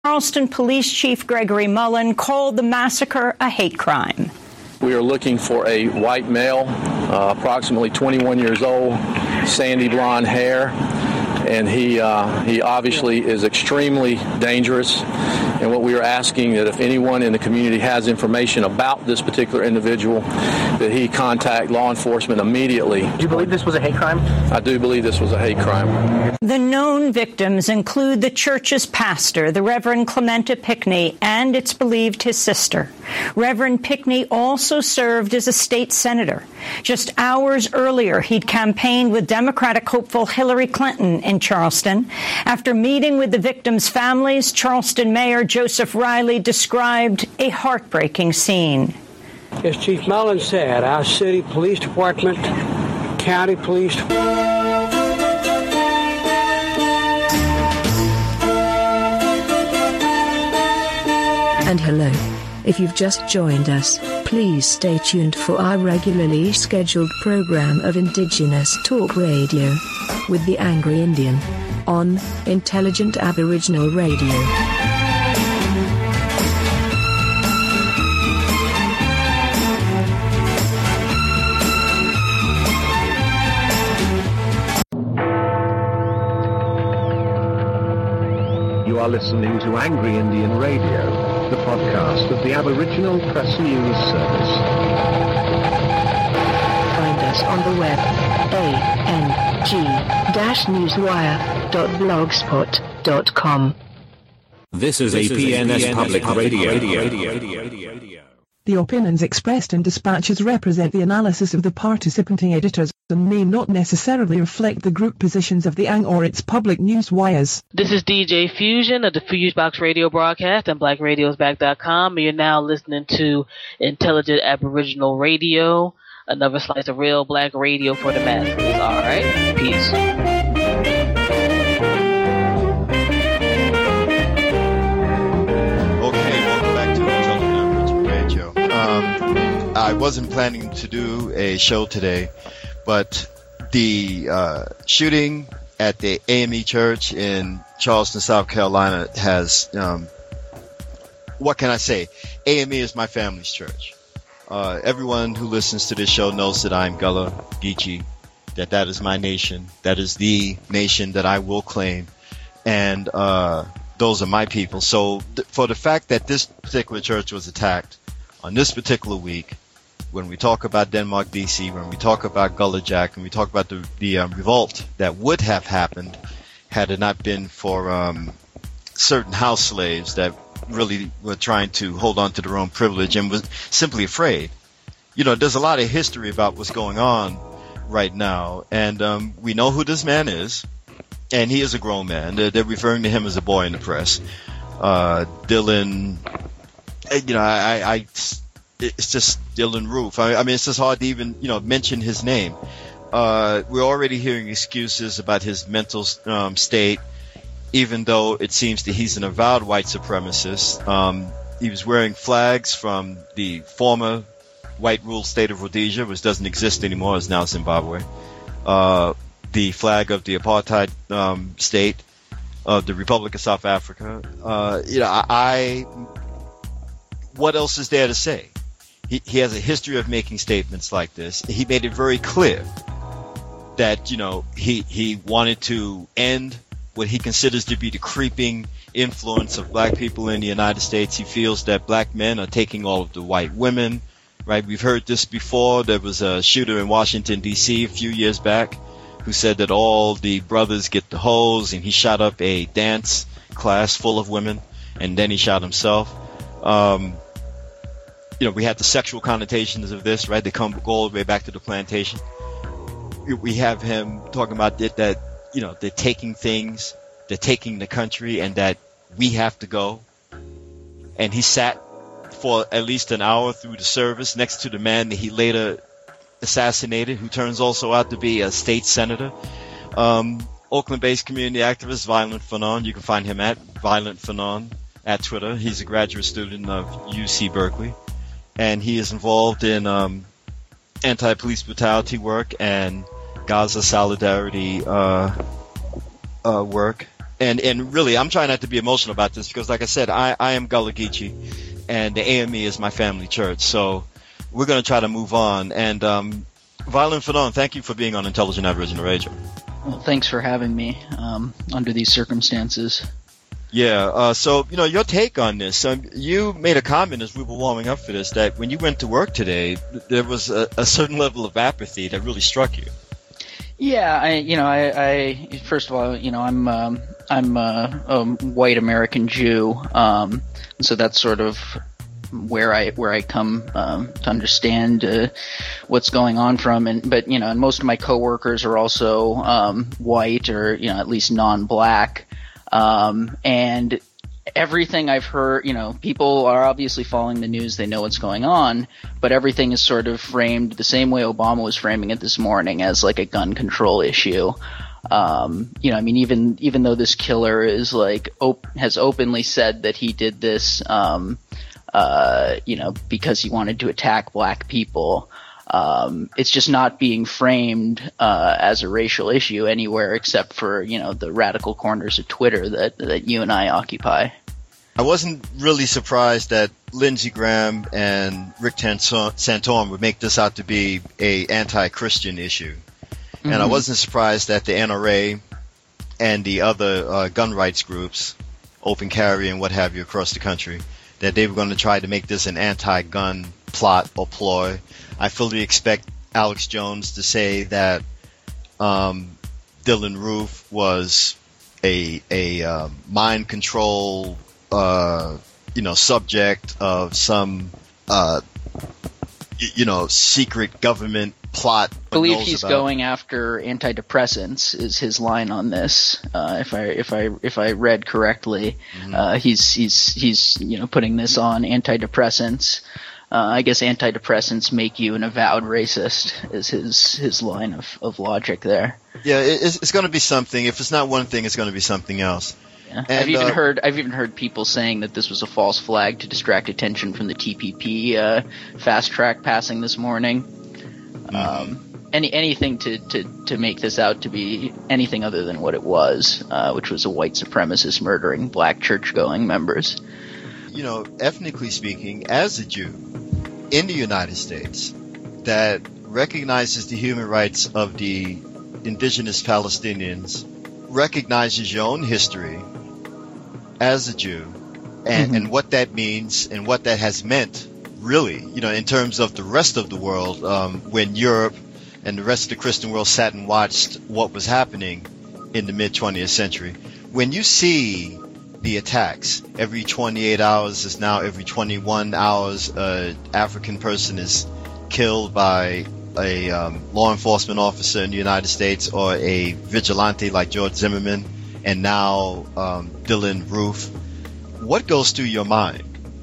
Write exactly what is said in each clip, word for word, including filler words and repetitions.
Charleston Police Chief Gregory Mullen called the massacre a hate crime. We are looking for a white male, uh, approximately twenty-one years old, sandy blonde hair, and he uh, he obviously is extremely dangerous. And what we are asking that if anyone in the community has information about this particular individual, that he contact law enforcement immediately. Do you believe this was a hate crime? I do believe this was a hate crime. The known victims include the church's pastor, the Reverend Clementa Pickney, and it's believed his sister. Reverend Pickney also served as a state senator. Just hours earlier, he'd campaigned with Democratic hopeful Hillary Clinton in Charleston. After meeting with the victims' families, Charleston Mayor Joseph Riley described a heartbreaking scene. As Chief Mullen said, our city police department, county police And hello. If you've just joined us, please stay tuned for our regularly scheduled program of Indigenous Talk Radio with the Angry Indian on Intelligent Aboriginal Radio. You are listening to Angry Indian Radio, the podcast of the Aboriginal Press News Service. Find us on the web, a n g dash newswire dot blogspot dot com. This is A P N S Public Radio. The opinions expressed in dispatches represent the analysis of the participating editors and may not necessarily reflect the group positions of the A N G or its public news wires. This is D J Fusion of the Fusebox Radio broadcast and black radios back dot com, and you're now listening to Intelligent Aboriginal Radio, another slice of real black radio for the masses. All right, peace. I wasn't planning to do a show today, but the uh, shooting at the A M E Church in Charleston, South Carolina has, um, what can I say? A M E is my family's church. Uh, everyone who listens to this show knows that I'm Gullah Geechee, that that is my nation. That is the nation that I will claim. And uh, those are my people. So th- for the fact that this particular church was attacked on this particular week, when we talk about Denmark, D C, when we talk about Gullah Jack, and we talk about the, the um, revolt that would have happened had it not been for um, certain house slaves that really were trying to hold on to their own privilege and was simply afraid. You know, there's a lot of history about what's going on right now, and um, we know who this man is, and he is a grown man. They're, they're referring to him as a boy in the press. Uh, Dylan, you know, I... I, I it's just Dylan Roof. I, I mean, it's just hard to even, you know, mention his name. Uh, we're already hearing excuses about his mental um, state, even though it seems that he's an avowed white supremacist. Um, he was wearing flags from the former white-ruled state of Rhodesia, which doesn't exist anymore, is now Zimbabwe. Uh, the flag of the apartheid um, state of the Republic of South Africa. Uh, you know, I, I what else is there to say? He, he has a history of making statements like this. He made it very clear that, you know, he, he wanted to end what he considers to be the creeping influence of black people in the United States. He feels that black men are taking all of the white women, right? We've heard this before. There was a shooter in Washington, D C a few years back who said that all the brothers get the hoes, and he shot up a dance class full of women, and then he shot himself. Um, You know, we have the sexual connotations of this, right? They come go all the way back to the plantation. We have him talking about that, that, you know, they're taking things, they're taking the country, and that we have to go. And he sat for at least an hour through the service next to the man that he later assassinated, who turns also out to be a state senator. Um, Oakland-based community activist Violent Fanon. You can find him at Violent Fanon at Twitter. He's a graduate student of U C Berkeley. And he is involved in um, anti-police brutality work and Gaza solidarity uh, uh, work. and and really, I'm trying not to be emotional about this because, like I said, I, I am Gullah Geechee, and the A M E is my family church. So we're going to try to move on. And um, Violin Fadon, thank you for being on Intelligent Aboriginal Radio. Well, thanks for having me um, under these circumstances. Yeah, uh, so, you know, your take on this. Um, you made a comment as we were warming up for this that when you went to work today, there was a, a certain level of apathy that really struck you. Yeah, I, you know, I, I first of all, you know, I'm um, I'm a, a white American Jew, um, so that's sort of where I where I come um, to understand uh, what's going on from. And but you know, and most of my coworkers are also um, white or you know at least non-black. Um, and everything I've heard, you know, people are obviously following the news. They know what's going on, but everything is sort of framed the same way Obama was framing it this morning, as like a gun control issue. Um, you know, I mean, even, even though this killer is like, op- has openly said that he did this, um, uh, you know, because he wanted to attack black people. Um, it's just not being framed uh, as a racial issue anywhere except for, you know, the radical corners of Twitter that, that you and I occupy. I wasn't really surprised that Lindsey Graham and Rick Santorum would make this out to be a anti-Christian issue. Mm-hmm. And I wasn't surprised that the N R A and the other uh, gun rights groups, open carry and what have you across the country, that they were going to try to make this an anti-gun plot or ploy. I fully expect Alex Jones to say that um, Dylan Roof was a a uh, mind control, uh, you know, subject of some, uh, y- you know, secret government plot. I believe he's about. going after antidepressants is his line on this. Uh, if I if I if I read correctly, mm-hmm. uh, he's he's he's you know putting this on antidepressants. Uh, I guess antidepressants make you an avowed racist is his his line of, of logic there. Yeah, it's, it's going to be something. If it's not one thing, it's going to be something else. Yeah. And, I've even uh, heard I've even heard people saying that this was a false flag to distract attention from the T P P uh, fast track passing this morning. Mm-hmm. Um, any anything to, to, to make this out to be anything other than what it was, uh, which was a white supremacist murdering black church-going members. You know, ethnically speaking, as a Jew in the United States that recognizes the human rights of the indigenous Palestinians, recognizes your own history as a Jew and, mm-hmm. and what that means and what that has meant, really, you know, in terms of the rest of the world, um, when Europe and the rest of the Christian world sat and watched what was happening in the mid-twentieth century. When you see the attacks. Every twenty-eight hours is now every twenty-one hours an African person is killed by a um, law enforcement officer in the United States or a vigilante like George Zimmerman and now um, Dylan Roof. What goes through your mind?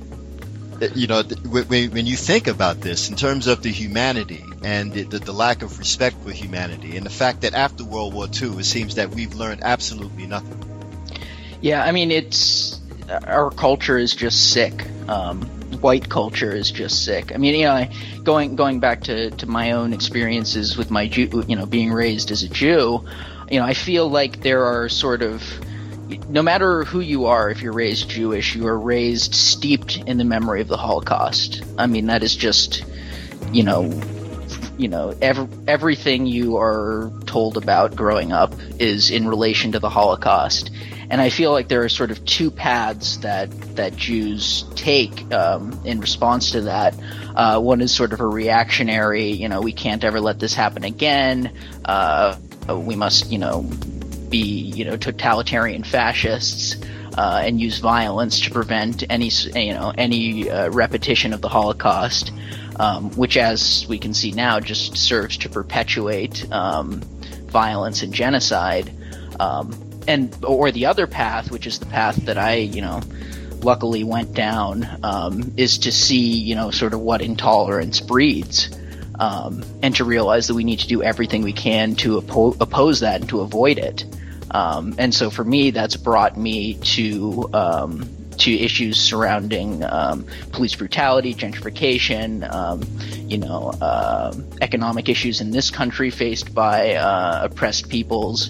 You know, when, when you think about this in terms of the humanity and the, the, the lack of respect for humanity and the fact that after World War Two it seems that we've learned absolutely nothing. Yeah, I mean, it's our culture is just sick. Um, white culture is just sick. I mean, you know, I, going going back to, to my own experiences with my Jew, you know, being raised as a Jew, you know, I feel like there are sort of, no matter who you are, if you're raised Jewish, you are raised steeped in the memory of the Holocaust. I mean, that is just, you know, you know, every, everything you are told about growing up is in relation to the Holocaust. And I feel like there are sort of two paths that, that Jews take um, in response to that. Uh, one is sort of a reactionary, you know, we can't ever let this happen again. Uh, we must, you know, be, you know, totalitarian fascists uh, and use violence to prevent any, you know, any uh, repetition of the Holocaust, um, which, as we can see now, just serves to perpetuate um, violence and genocide. Um, And or the other path, which is the path that I, you know, luckily went down, um, is to see, you know, sort of what intolerance breeds, um, and to realize that we need to do everything we can to oppo- oppose that and to avoid it. Um, and so for me, that's brought me to um, to issues surrounding um, police brutality, gentrification, um, you know, uh, economic issues in this country faced by uh, oppressed peoples.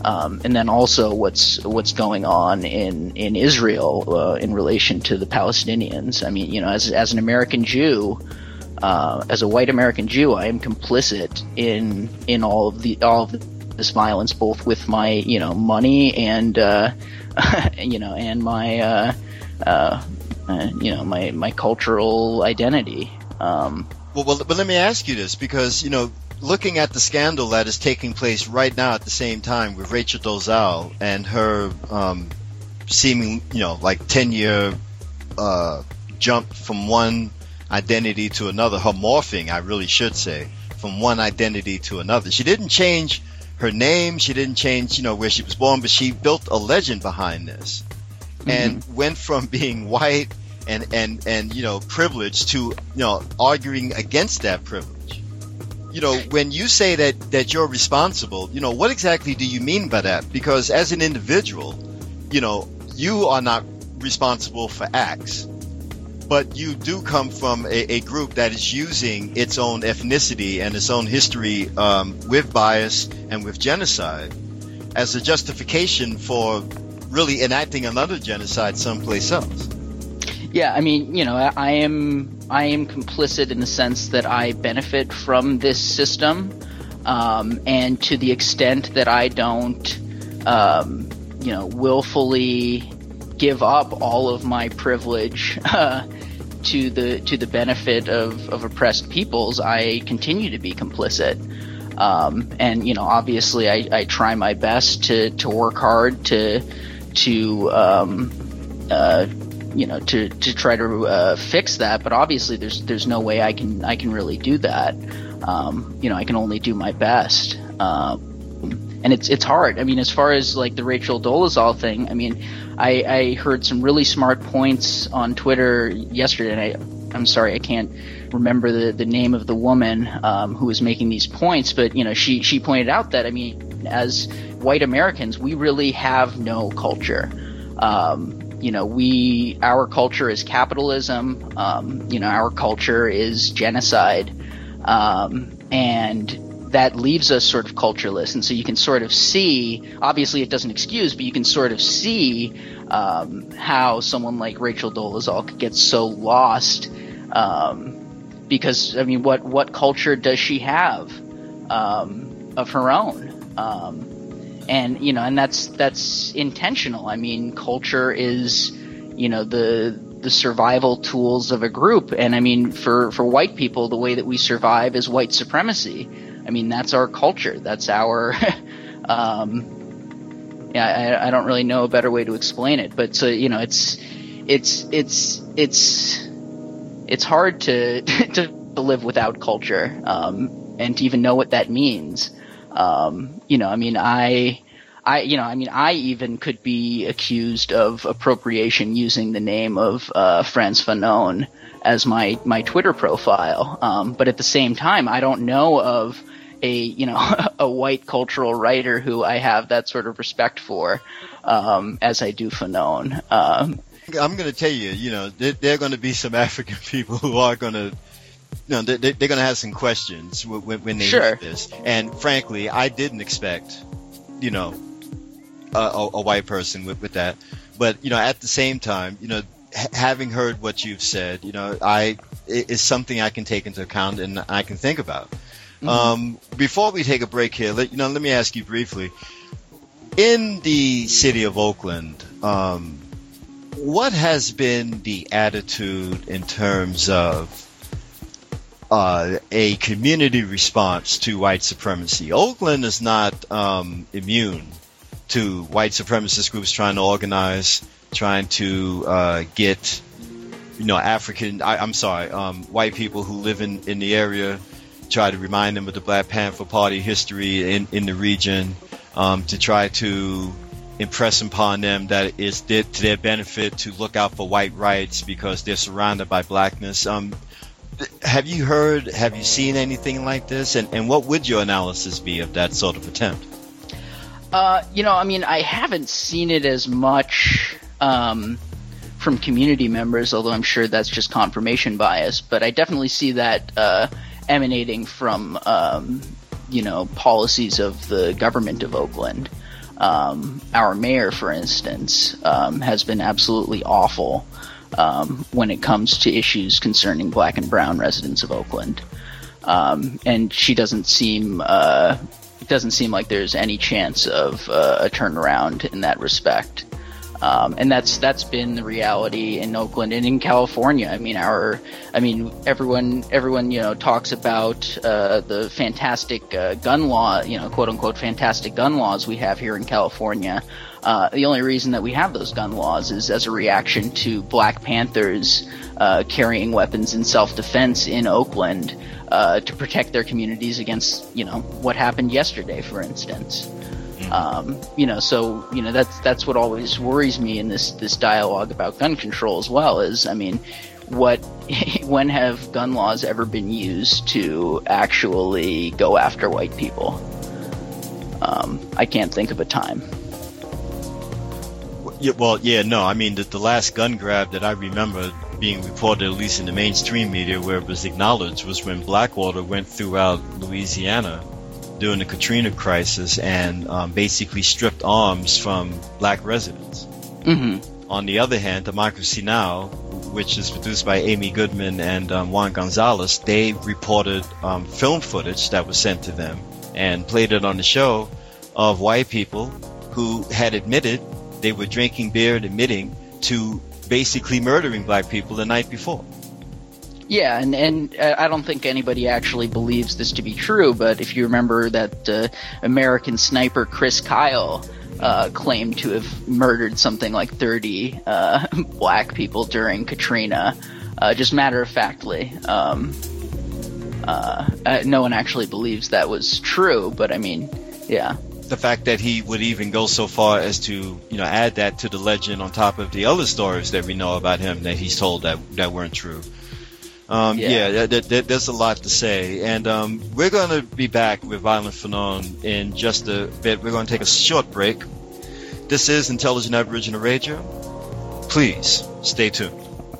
Um, and then also what's what's going on in in Israel uh, in relation to the Palestinians. I mean, you know, as as an American Jew, uh, as a white American Jew, I am complicit in in all of the all of this violence, both with my you know money and uh, you know and my uh, uh, uh, you know my my cultural identity. Um, well, well, but let me ask you this, because you know. Looking at the scandal that is taking place right now at the same time with Rachel Dolezal and her um, seeming, you know, like ten-year uh, jump from one identity to another, her morphing, I really should say, from one identity to another. She didn't change her name, she didn't change, you know, where she was born, but she built a legend behind this, mm-hmm. and went from being white and, and, and, you know, privileged to, you know, arguing against that privilege. You know, when you say that, that you're responsible, you know, what exactly do you mean by that? Because as an individual, you know, you are not responsible for acts, but you do come from a, a group that is using its own ethnicity and its own history um, with bias and with genocide as a justification for really enacting another genocide someplace else. Yeah, I mean, you know, I am I am complicit in the sense that I benefit from this system, um, and to the extent that I don't, um, you know, willfully give up all of my privilege uh, to the to the benefit of, of oppressed peoples, I continue to be complicit. Um, and you know, obviously, I, I try my best to, to work hard to to um, uh, you know, to, to try to uh, fix that, but obviously there's there's no way I can I can really do that. Um, you know, I can only do my best, um, and it's it's hard. I mean, as far as like the Rachel Dolezal thing, I mean, I, I heard some really smart points on Twitter yesterday, and I I'm sorry I can't remember the, the name of the woman um, who was making these points, but you know, she she pointed out that I mean, as white Americans, we really have no culture. Um, You know, we, our culture is capitalism, um, you know, our culture is genocide, um, and that leaves us sort of cultureless. And so you can sort of see, obviously it doesn't excuse, but you can sort of see um, how someone like Rachel Dolezal could get so lost, um, because, I mean, what, what culture does she have um, of her own? Um And, you know, and that's, that's intentional. I mean, culture is, you know, the, the survival tools of a group. And I mean, for, for white people, the way that we survive is white supremacy. I mean, that's our culture. That's our, um, yeah, I, I don't really know a better way to explain it, but so, you know, it's, it's, it's, it's, it's hard to, to live without culture, um, and to even know what that means. Um, you know, I mean, I, I, you know, I mean, I even could be accused of appropriation using the name of, uh, Frantz Fanon as my, my Twitter profile. Um, but at the same time, I don't know of a, you know, a white cultural writer who I have that sort of respect for, um, as I do Fanon. Um, I'm going to tell you, you know, there, there are going to be some African people who are going to, No, they're, they're going to have some questions when, when they sure. hear this. And frankly, I didn't expect, you know, a, a white person with, with that. But, you know, at the same time, you know, ha- having heard what you've said, you know, I it, it's something I can take into account and I can think about. Mm-hmm. Um, before we take a break here, let, you know, let me ask you briefly. In the city of Oakland, um, what has been the attitude in terms of Uh, a community response to white supremacy? Oakland is not um, immune to white supremacist groups trying to organize, trying to uh, get, you know, African, I, I'm sorry, um, white people who live in, in the area, try to remind them of the Black Panther Party history in, in the region, um, to try to impress upon them that it's to their benefit to look out for white rights because they're surrounded by blackness. Um, Have you heard, have you seen anything like this? And, and what would your analysis be of that sort of attempt? Uh, you know, I mean, I haven't seen it as much um, from community members, although I'm sure that's just confirmation bias. But I definitely see that uh, emanating from, um, you know, policies of the government of Oakland. Um, our mayor, for instance, um, has been absolutely awful um, when it comes to issues concerning black and brown residents of Oakland. Um, and she doesn't seem uh, it doesn't seem like there's any chance of uh, a turnaround in that respect. Um, and that's that's been the reality in Oakland and in California. I mean, our, I mean, everyone everyone you know talks about uh, the fantastic uh, gun law, you know, quote unquote fantastic gun laws we have here in California. Uh, the only reason that we have those gun laws is as a reaction to Black Panthers uh, carrying weapons in self-defense in Oakland uh, to protect their communities against, you know, what happened yesterday, for instance. Um, you know, so, you know, that's, that's what always worries me in this, this dialogue about gun control as well is, I mean, what, when have gun laws ever been used to actually go after white people? Um, I can't think of a time. Yeah, well, yeah, no, I mean, the, the last gun grab that I remember being reported, at least in the mainstream media, where it was acknowledged, was when Blackwater went throughout Louisiana during the Katrina crisis and um, basically stripped arms from black residents. Mm-hmm. On the other hand, Democracy Now!, which is produced by Amy Goodman and um, Juan Gonzalez, they reported um, film footage that was sent to them and played it on the show of white people who had admitted they were drinking beer and admitting to basically murdering black people the night before. Yeah, and, and I don't think anybody actually believes this to be true, but if you remember that uh, American sniper Chris Kyle uh, claimed to have murdered something like thirty uh, black people during Katrina, uh, just matter-of-factly. Um, uh, uh, no one actually believes that was true, but I mean, yeah. The fact that he would even go so far as to, you know, add that to the legend on top of the other stories that we know about him that he's told that, that weren't true. Um, yeah, yeah th- th- th- there's a lot to say. And um, we're going to be back with Violent Phenon in just a bit. We're going to take a short break. This is Intelligent Aboriginal Radio. Please stay tuned.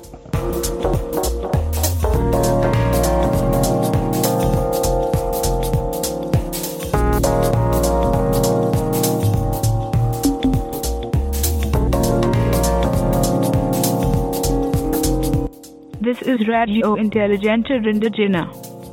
This is Radio Intelligente Rindagina.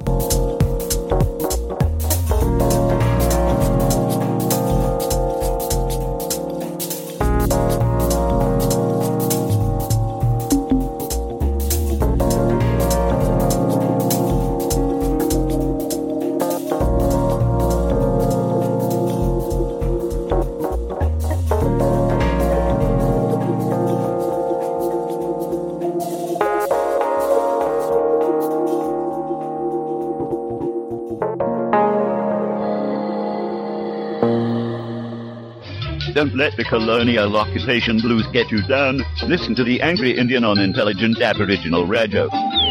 Don't let the colonial occupation blues get you down. Listen to the Angry Indian on Intelligent Aboriginal Radio.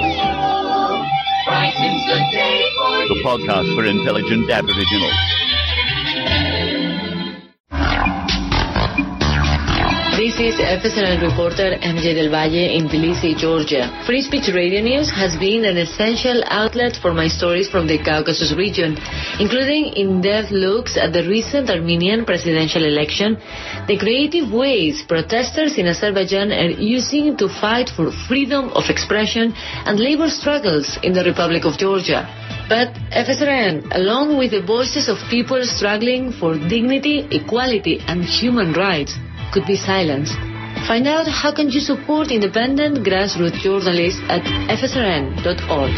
The podcast for Intelligent Aboriginals. This is F S N N reporter M J Del Valle in Tbilisi, Georgia. Free Speech Radio News has been an essential outlet for my stories from the Caucasus region, including in-depth looks at the recent Armenian presidential election, the creative ways protesters in Azerbaijan are using to fight for freedom of expression, and labor struggles in the Republic of Georgia. But F S R N, along with the voices of people struggling for dignity, equality, and human rights, could be silenced. Find out how can you support independent grassroots journalists at F S R N dot org.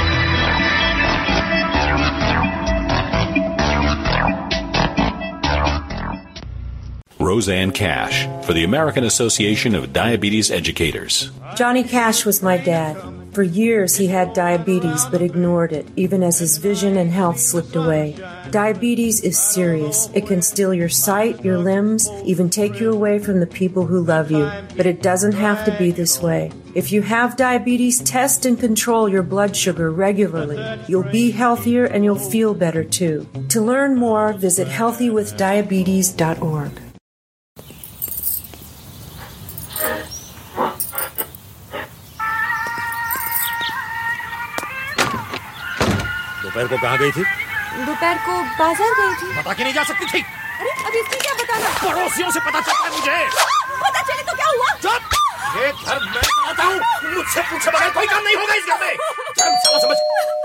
Roseanne Cash for the American Association of Diabetes Educators. Johnny Cash was my dad. For years he had diabetes but ignored it, even as his vision and health slipped away. Diabetes is serious. It can steal your sight, your limbs, even take you away from the people who love you. But it doesn't have to be this way. If you have diabetes, test and control your blood sugar regularly. You'll be healthier and you'll feel better too. To learn more, visit healthy with diabetes dot org. दोपहर को कहाँ गई थी? दोपहर को बाजार गई थी। बता के नहीं जा सकती थी? अरे अब इसमें क्या पता था? पड़ोसियों से पता चलता है मुझे। पता चले तो क्या हुआ? चुप! ये घर मैं चलाता हूँ। मुझसे पूछे बगैर कोई काम नहीं होगा इस घर में। धर्म साला समझ।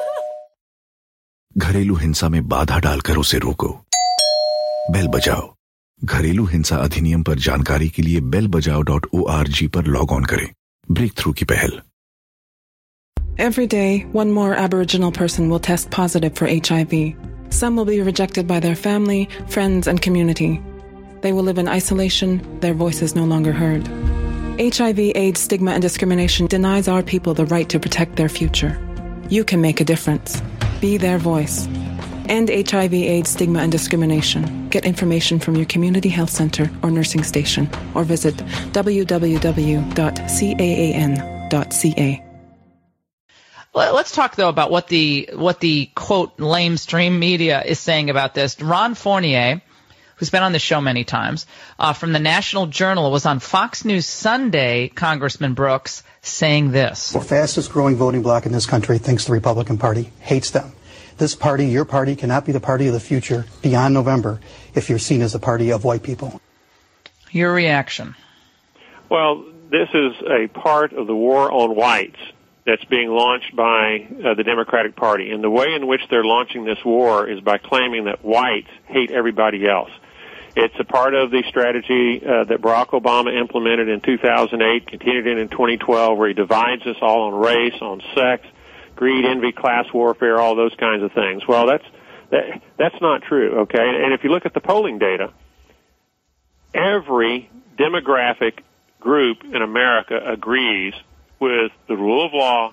घरेलू हिंसा में बाधा डालकर उसे रोको। बेल बजाओ। घरेलू हिंसा अधिनियम पर जानकारी के लिए बेल बजाओ डॉट ओ आर जी पर लॉग ऑन करें। ब्रेक थ्रू की पहल। Every day, one more Aboriginal person will test positive for H I V. Some will be rejected by their family, friends, and community. They will live in isolation, their voices no longer heard. H I V, AIDS, stigma, and discrimination denies our people the right to protect their future. You can make a difference. Be their voice. End H I V, AIDS, stigma, and discrimination. Get information from your community health center or nursing station, or visit w w w dot caan dot c a. Let's talk, though, about what the what the, quote, lamestream media is saying about this. Ron Fournier, who's been on the show many times, uh, from the National Journal, was on Fox News Sunday, Congressman Brooks, saying this. The fastest-growing voting bloc in this country thinks the Republican Party hates them. This party, your party, cannot be the party of the future beyond November if you're seen as the party of white people. Your reaction? Well, this is a part of the war on whites that's being launched by uh, the Democratic Party. And the way in which they're launching this war is by claiming that whites hate everybody else. It's a part of the strategy uh, that Barack Obama implemented in two thousand eight, continued in in twenty twelve, where he divides us all on race, on sex, greed, envy, class warfare, all those kinds of things. Well, that's that, that's not true, okay? And if you look at the polling data, every demographic group in America agrees with the rule of law,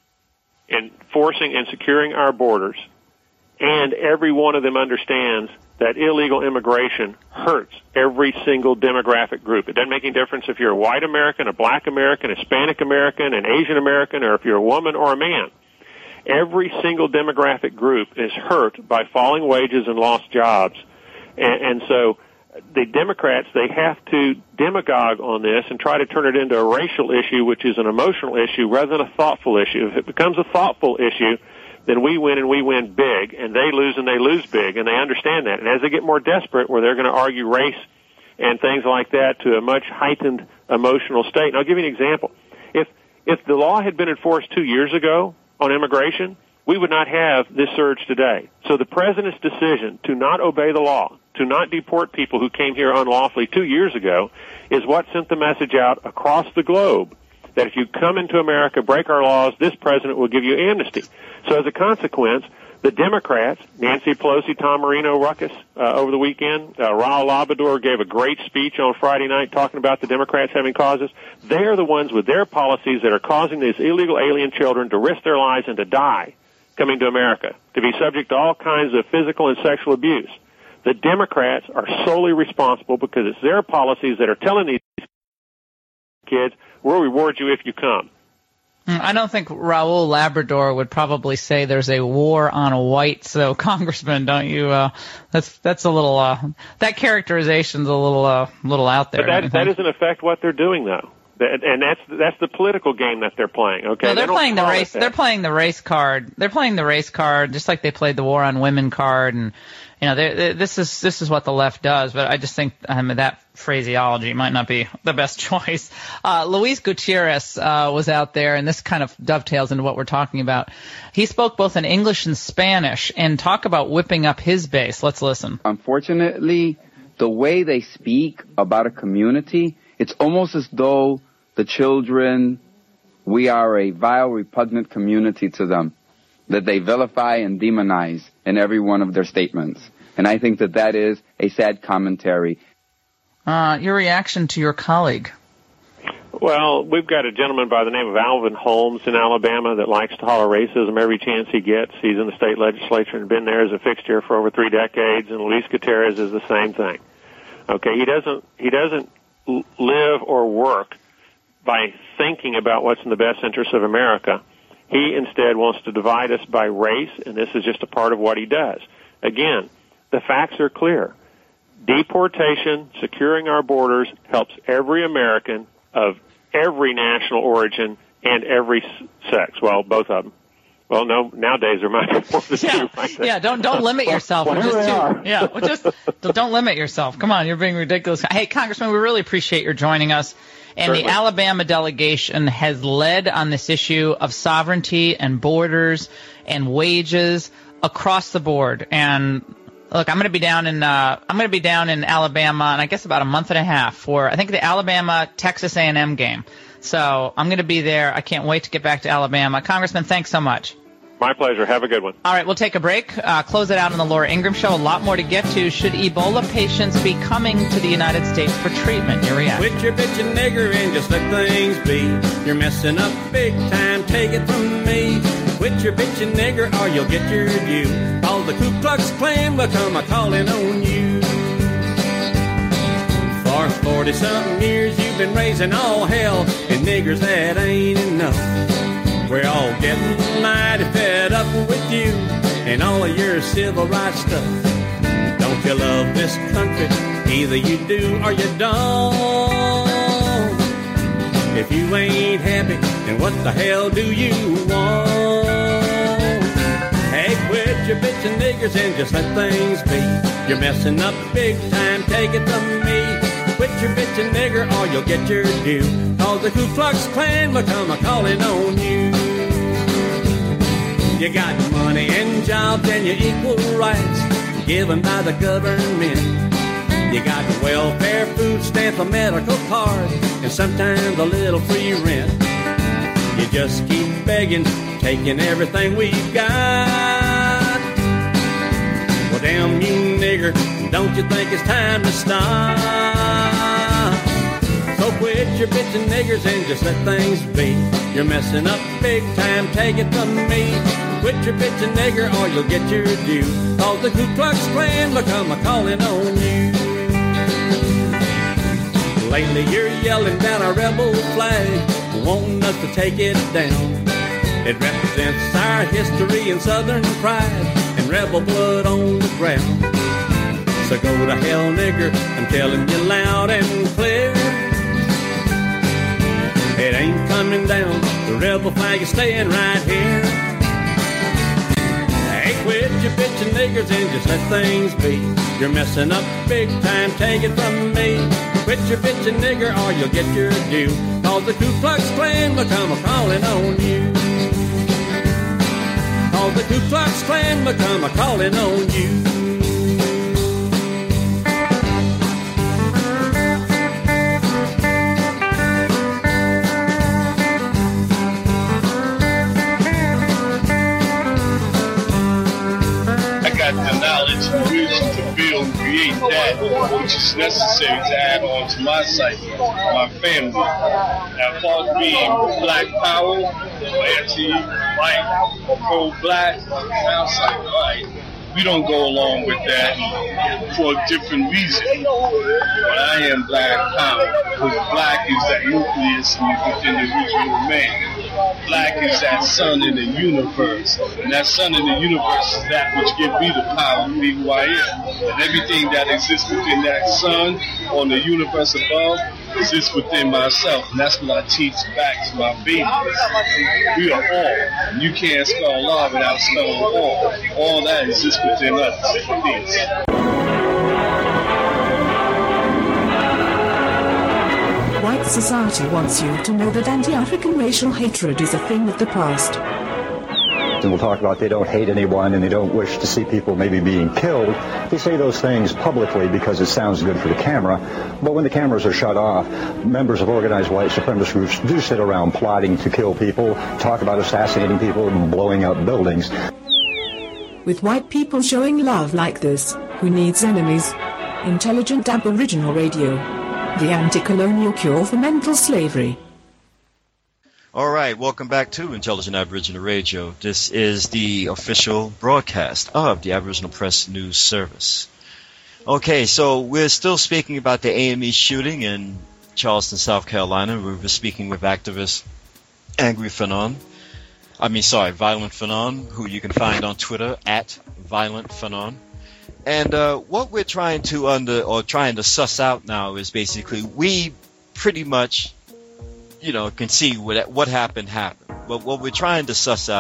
enforcing and securing our borders, and every one of them understands that illegal immigration hurts every single demographic group. It doesn't make any difference if you're a white American, a black American, a Hispanic American, an Asian American, or if you're a woman or a man. Every single demographic group is hurt by falling wages and lost jobs. And, and so the Democrats, they have to demagogue on this and try to turn it into a racial issue, which is an emotional issue, rather than a thoughtful issue. If it becomes a thoughtful issue, then we win and we win big, and they lose and they lose big, and they understand that. And as they get more desperate, where they're going to argue race and things like that to a much heightened emotional state. And I'll give you an example. If if the law had been enforced two years ago on immigration, we would not have this surge today. So the president's decision to not obey the law, to not deport people who came here unlawfully two years ago, is what sent the message out across the globe that if you come into America, break our laws, this president will give you amnesty. So as a consequence, the Democrats, Nancy Pelosi, Tom Marino, ruckus uh, over the weekend, uh, Raul Labrador gave a great speech on Friday night talking about the Democrats having causes. They are the ones with their policies that are causing these illegal alien children to risk their lives and to die coming to America, to be subject to all kinds of physical and sexual abuse. The Democrats are solely responsible because it's their policies that are telling these kids, we'll reward you if you come. I don't think Raul Labrador would probably say there's a war on whites, though, Congressman, don't you? Uh, that's that's a little uh, that characterization's a little uh, little out there. But that that doesn't affect what they're doing, though, that, and that's that's the political game that they're playing. Okay, no, they're they playing the race. That. They're playing the race card. They're playing the race card, just like they played the war on women card, and you know, they, they, this is this is what the left does. But I just think I mean, that phraseology might not be the best choice. Uh, Luis Gutierrez uh, was out there, and this kind of dovetails into what we're talking about. He spoke both in English and Spanish, and talk about whipping up his base. Let's listen. Unfortunately, the way they speak about a community, it's almost as though the children, we are a vile, repugnant community to them, that they vilify and demonize in every one of their statements. And I think that that is a sad commentary. Uh, your reaction to your colleague? Well, we've got a gentleman by the name of Alvin Holmes in Alabama that likes to holler racism every chance he gets. He's in the state legislature and been there as a fixture for over three decades, and Luis Gutierrez is the same thing. Okay, he doesn't he doesn't live or work by thinking about what's in the best interest of America. He instead wants to divide us by race, and this is just a part of what he does. Again, the facts are clear. Deportation, securing our borders, helps every American of every national origin and every sex, well, both of them. Well, no, nowadays there might be more than yeah. two. Might Yeah, don't don't limit yourself. Well, with just here they two. are. Yeah, well, just don't, don't limit yourself. Come on, you're being ridiculous. Hey, Congressman, we really appreciate your joining us. And Certainly. the Alabama delegation has led on this issue of sovereignty and borders and wages across the board. And look, I'm going to be down in uh, I'm going to be down in Alabama in I guess about a month and a half for I think the Alabama Texas A and M game. So I'm going to be there. I can't wait to get back to Alabama. Congressman, thanks so much. My pleasure. Have a good one. All right, we'll take a break. Uh, close it out on the Laura Ingraham Show. A lot more to get to. Should Ebola patients be coming to the United States for treatment? Your reaction. Quit your bitchin' nigger and just let things be. You're messing up big time. Take it from me. Quit your bitchin' nigger or you'll get your due. All the Ku Klux Klan will come a calling on you. For forty-something years you've been raising all hell, and niggers, that ain't enough. We're all getting mighty fed up with you and all of your civil rights stuff. Don't you love this country? Either you do or you don't. If you ain't happy, then what the hell do you want? Hey, quit your bitchin' niggers and just let things be. You're messing up big time, take it from me. Quit your bitchin' nigger or you'll get your due. Cause the Ku Klux Klan will come a-calling on you. You got money and jobs and your equal rights given by the government. You got welfare, food stamp, a medical card, and sometimes a little free rent. You just keep begging, taking everything we've got. Well, damn you nigger, don't you think it's time to stop? So quit your bitchin' niggers and just let things be. You're messing up big time, take it from me. Quit your bitchin' nigger or you'll get your due. Cause the Ku Klux Klan will come a-calling on you. Lately you're yelling down our rebel flag, wanting us to take it down. It represents our history and southern pride and rebel blood on the ground. So go to hell, nigger, I'm telling you loud and clear. It ain't coming down, the rebel flag is staying right here. Hey, quit your bitchin' niggers and just let things be. You're messing up big time, take it from me. Quit your bitchin' nigger or you'll get your due. Cause the Ku Klux Klan will come a-calling on you. Cause the Ku Klux Klan will come a-calling on you. The knowledge and wisdom to build and create that which is necessary to add on to my psyche, my family. Now, as far as being black power, or anti-white, or pro-black, sounds like right. We don't go along with that for a different reason. But I am black power, because black is that nucleus within the original man. Black is that sun in the universe, and that sun in the universe is that which gives me the power to be who I am. And everything that exists within that sun, on the universe above, exists within myself, and that's what I teach back to my babies. We are all. You can't spell love without spelling all. All that exists within us. Peace. White society wants you to know that anti-African racial hatred is a thing of the past. And we'll talk about they don't hate anyone and they don't wish to see people maybe being killed. They say those things publicly because it sounds good for the camera. But when the cameras are shut off, members of organized white supremacist groups do sit around plotting to kill people, talk about assassinating people and blowing up buildings. With white people showing love like this, who needs enemies? Intelligent Aboriginal Radio. The anti-colonial cure for mental slavery. All right, welcome back to Intelligent Aboriginal Radio. This is the official broadcast of the Aboriginal Press News Service. Okay, so we're still speaking about the A M E shooting in Charleston, South Carolina. We were speaking with activist Angry Fanon. I mean, sorry, Violent Fanon, who you can find on Twitter at Violent Fanon. And uh, what we're trying to under or trying to suss out now is basically we pretty much, you know, can see what what happened happened. But what we're trying to suss out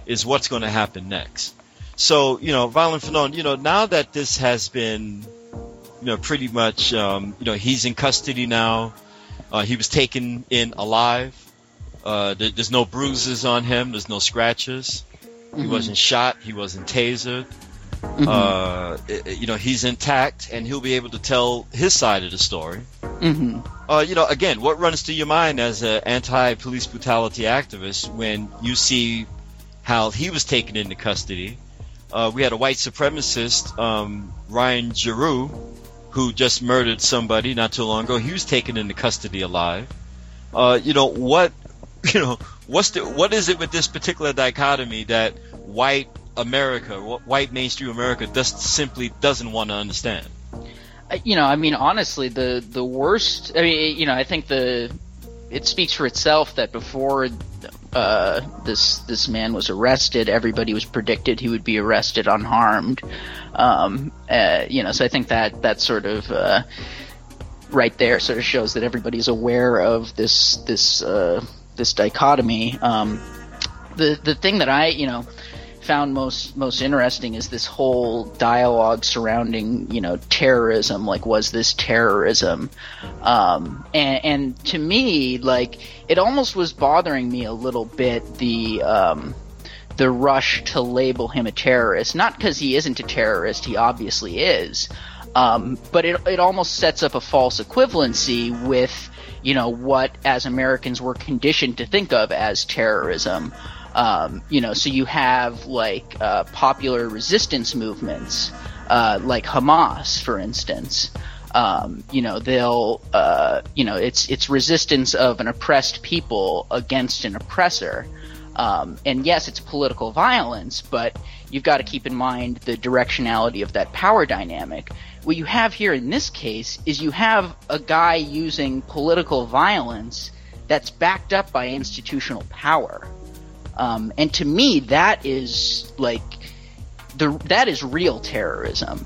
is what's going to happen next. So, you know, Violent Fanon, you know, now that this has been, you know, pretty much, um, you know, he's in custody now. Uh, he was taken in alive. Uh, there, there's no bruises on him. There's no scratches. He mm-hmm. wasn't shot. He wasn't tasered. Mm-hmm. Uh, it, you know, he's intact, and he'll be able to tell his side of the story. Mm-hmm. Uh, you know, again, what runs through your mind as an anti-police brutality activist when you see how he was taken into custody? Uh, we had a white supremacist, um, Ryan Giroux, who just murdered somebody not too long ago. He was taken into custody alive. Uh, you know, what, you know, what's the, what is it with this particular dichotomy that white America, white mainstream America, just simply doesn't want to understand? You know, I mean, honestly, the the worst. I mean, you know, I think the it speaks for itself that before uh, this this man was arrested, everybody was predicted he would be arrested unharmed. Um, uh, you know, so I think that that sort of uh, right there sort of shows that everybody's aware of this this uh, this dichotomy. Um, the the thing that I you know. found most most interesting is this whole dialogue surrounding, you know, terrorism. Like, was this terrorism? Um, and, and to me, like, it almost was bothering me a little bit, the um, the rush to label him a terrorist. Not because he isn't a terrorist, he obviously is. Um, but it it almost sets up a false equivalency with, you know, what as Americans we're conditioned to think of as terrorism. Um, you know, so you have like uh, popular resistance movements, uh, like Hamas, for instance. Um, you know, they'll, uh, you know, it's it's resistance of an oppressed people against an oppressor. Um, and yes, it's political violence, but you've got to keep in mind the directionality of that power dynamic. What you have here in this case is you have a guy using political violence that's backed up by institutional power. Um, and to me, that is like the that is real terrorism,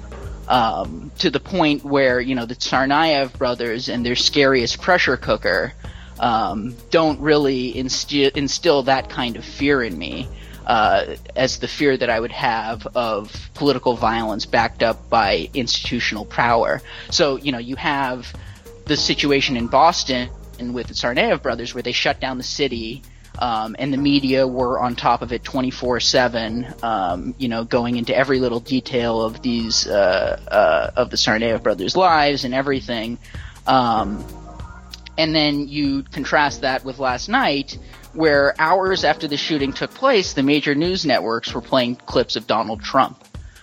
um, to the point where, you know, the Tsarnaev brothers and their scariest pressure cooker um, don't really instill, instill that kind of fear in me, uh, as the fear that I would have of political violence backed up by institutional power. So, you know, you have the situation in Boston and with the Tsarnaev brothers where they shut down the city. Um, and the media were on top of it twenty-four seven, um, you know, going into every little detail of these, uh, uh, of the Tsarnaev brothers' lives and everything. Um, and then you contrast that with last night, where hours after the shooting took place, the major news networks were playing clips of Donald Trump.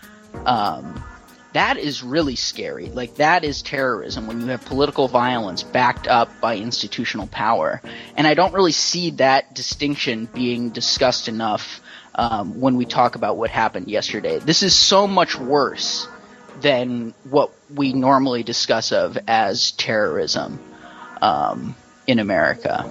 Um, that is really scary. Like, that is terrorism when you have political violence backed up by institutional power. And I don't really see that distinction being discussed enough um, when we talk about what happened yesterday. This is so much worse than what we normally discuss of as terrorism um, in America.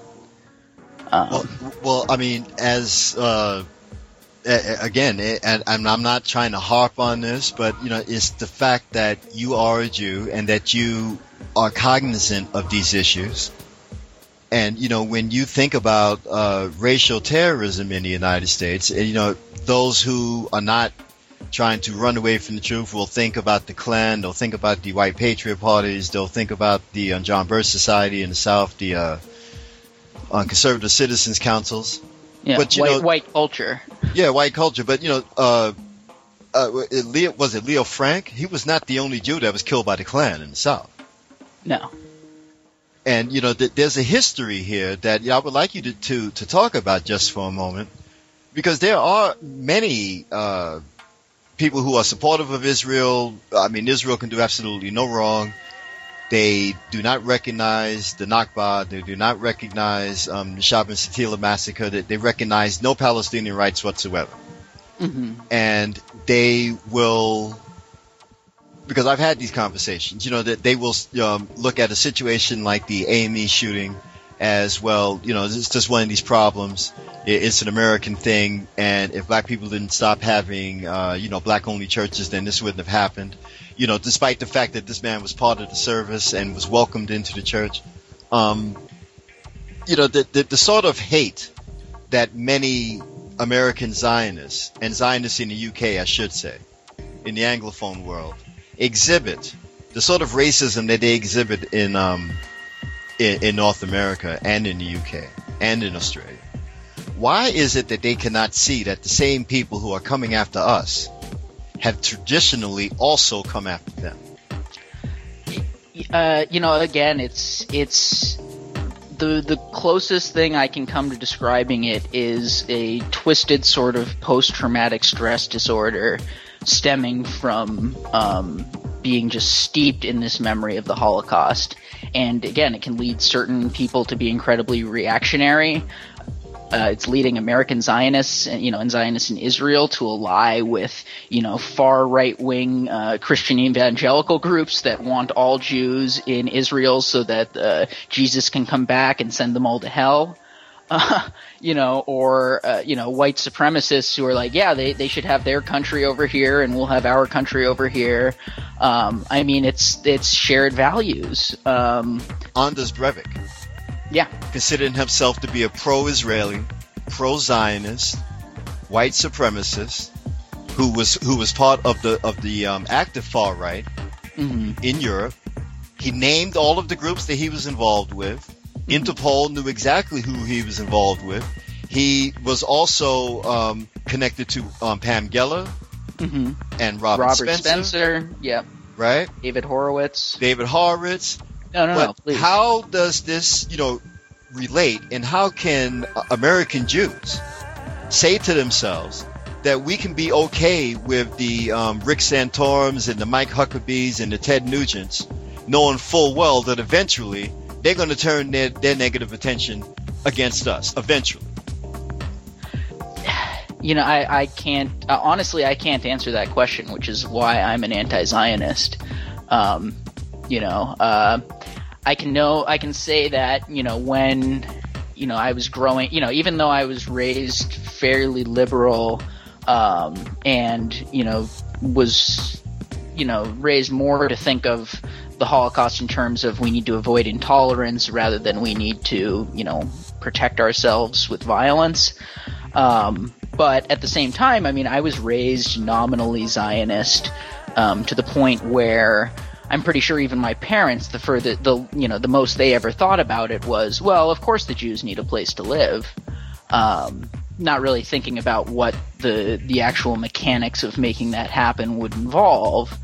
Um, well, well, I mean, as... Uh Again, and I'm not trying to harp on this, but, you know, it's the fact that you are a Jew and that you are cognizant of these issues. And, you know, when you think about uh, racial terrorism in the United States, you know, those who are not trying to run away from the truth will think about the Klan, they'll think about the white patriot parties, they'll think about the uh, John Birch Society in the South, the uh, uh, conservative citizens councils. Yeah, but, you white, know, white culture. Yeah, white culture. But, you know, uh, uh, Leo, was it Leo Frank? He was not the only Jew that was killed by the Klan in the South. No. And, you know, th- there's a history here that you know, I would like you to, to, to talk about just for a moment, because there are many uh, people who are supportive of Israel. I mean, Israel can do absolutely no wrong. They do not recognize the Nakba. They do not recognize um, the Shabbat and Satila massacre. They, they recognize no Palestinian rights whatsoever. Mm-hmm. And they will, because I've had these conversations, you know, that they will um, look at a situation like the A M E shooting as, well, you know, it's just one of these problems. It's an American thing. And if black people didn't stop having, uh, you know, black-only churches, then this wouldn't have happened. You know, despite the fact that this man was part of the service and was welcomed into the church, um, you know, the, the, the sort of hate that many American Zionists, and Zionists in the U K, I should say, in the Anglophone world, exhibit the sort of racism that they exhibit in um in, in North America and in the U K and in Australia, why is it that they cannot see that the same people who are coming after us have traditionally also come after them? Uh, you know, again, it's it's the the closest thing I can come to describing it is a twisted sort of post-traumatic stress disorder stemming from um, being just steeped in this memory of the Holocaust. And again, it can lead certain people to be incredibly reactionary. Uh, it's leading American Zionists, you know, and Zionists in Israel to ally with, you know, far right-wing uh, Christian evangelical groups that want all Jews in Israel so that uh, Jesus can come back and send them all to hell. Uh, you know, or, uh, you know, white supremacists who are like, yeah, they, they should have their country over here and we'll have our country over here. Um, I mean, it's, it's shared values. Um, Anders Breivik. Yeah. Considering himself to be a pro-Israeli, pro-Zionist, white supremacist, who was, who was part of the, of the, um, active far right mm-hmm. in Europe. He named all of the groups that he was involved with. Interpol knew exactly who he was involved with. He was also um, connected to um, Pam Geller mm-hmm. and Robert, Robert Spencer. Spencer. Yep. Right? David Horowitz. David Horowitz. No, no, but no, please. How does this, you know, relate, and how can American Jews say to themselves that we can be okay with the um, Rick Santorums and the Mike Huckabees and the Ted Nugents, knowing full well that eventually they're going to turn their, their negative attention against us, eventually? You know, I, I can't, uh, honestly, I can't answer that question, which is why I'm an anti-Zionist. Um, you know, uh, I can know, I can say that, you know, when, you know, I was growing, you know, even though I was raised fairly liberal, um, and, you know, was, you know, raised more to think of the Holocaust in terms of we need to avoid intolerance rather than we need to, you know, protect ourselves with violence. Um, but at the same time, I mean, I was raised nominally Zionist, um, to the point where I'm pretty sure even my parents, the further, the, you know, the most they ever thought about it was, well, of course the Jews need a place to live. Um, not really thinking about what the, the actual mechanics of making that happen would involve.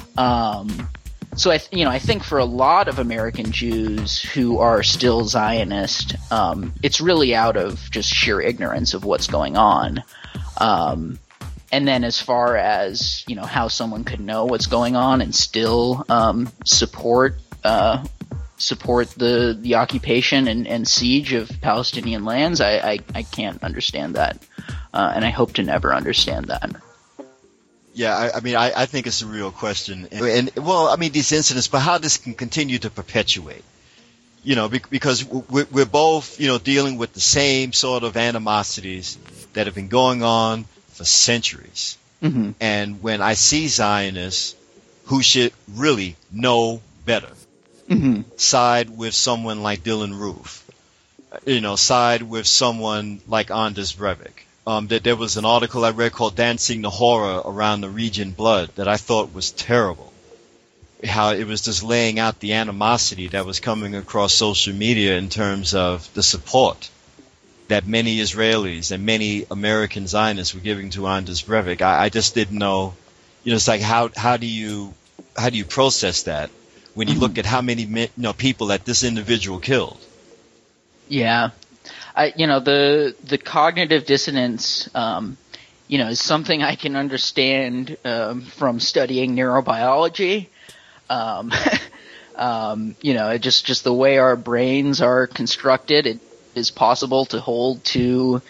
Um, So I, th- you know, I think for a lot of American Jews who are still Zionist, um, it's really out of just sheer ignorance of what's going on. Um, and then as far as, you know, how someone could know what's going on and still um, support uh, support the the occupation and, and siege of Palestinian lands, I, I, I can't understand that, uh, and I hope to never understand that. Yeah, I, I mean, I, I think it's a real question. And, and, well, I mean, these incidents, but how this can continue to perpetuate. You know, be, because we're, we're both, you know, dealing with the same sort of animosities that have been going on for centuries. Mm-hmm. And when I see Zionists who should really know better, mm-hmm. side with someone like Dylan Roof, you know, side with someone like Anders Breivik. Um, that there was an article I read called Dancing the Horror Around the Region Blood that I thought was terrible. How it was just laying out the animosity that was coming across social media in terms of the support that many Israelis and many American Zionists were giving to Anders Breivik. I, I just didn't know, you know, it's like how, how do you, how do you process that when you Mm-hmm. look at how many, you know, people that this individual killed? Yeah. I, you know, the the cognitive dissonance, um, you know, is something I can understand um, from studying neurobiology. Um, um, you know, it just just the way our brains are constructed, it is possible to hold two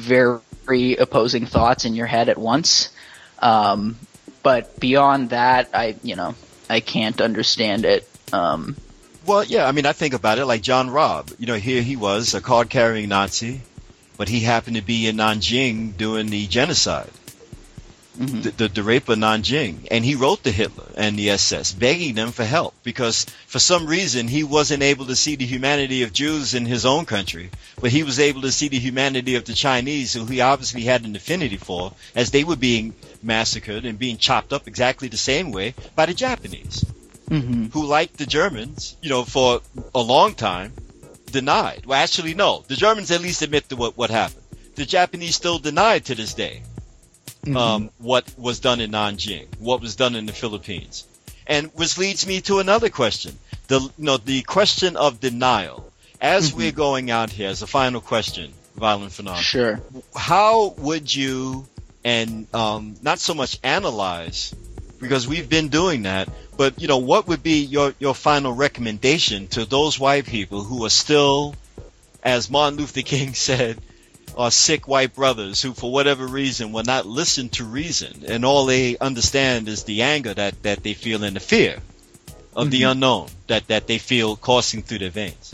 very opposing thoughts in your head at once. Um, but beyond that, I you know, I can't understand it. Um, Well, yeah, I mean, I think about it like John Robb. You know, here he was, a card-carrying Nazi, but he happened to be in Nanjing doing the genocide. mm-hmm. the, the, the rape of Nanjing. And he wrote to Hitler and the S S, begging them for help, because for some reason he wasn't able to see the humanity of Jews in his own country, but he was able to see the humanity of the Chinese, who he obviously had an affinity for, as they were being massacred and being chopped up exactly the same way by the Japanese, mm-hmm. who, like the Germans, you know, for a long time, denied. Well, actually, no. The Germans at least admit to what, what happened. The Japanese still denied to this day mm-hmm. um, what was done in Nanjing, what was done in the Philippines. And which leads me to another question. The, you know, the question of denial. As mm-hmm. we're going out here, as a final question, Violent Phenomenon. Sure. How would you, and um, not so much analyze, because we've been doing that, but, you know, what would be your, your final recommendation to those white people who are still, as Martin Luther King said, are sick white brothers who, for whatever reason, will not listen to reason, and all they understand is the anger that, that they feel and the fear of mm-hmm. the unknown that, that they feel coursing through their veins?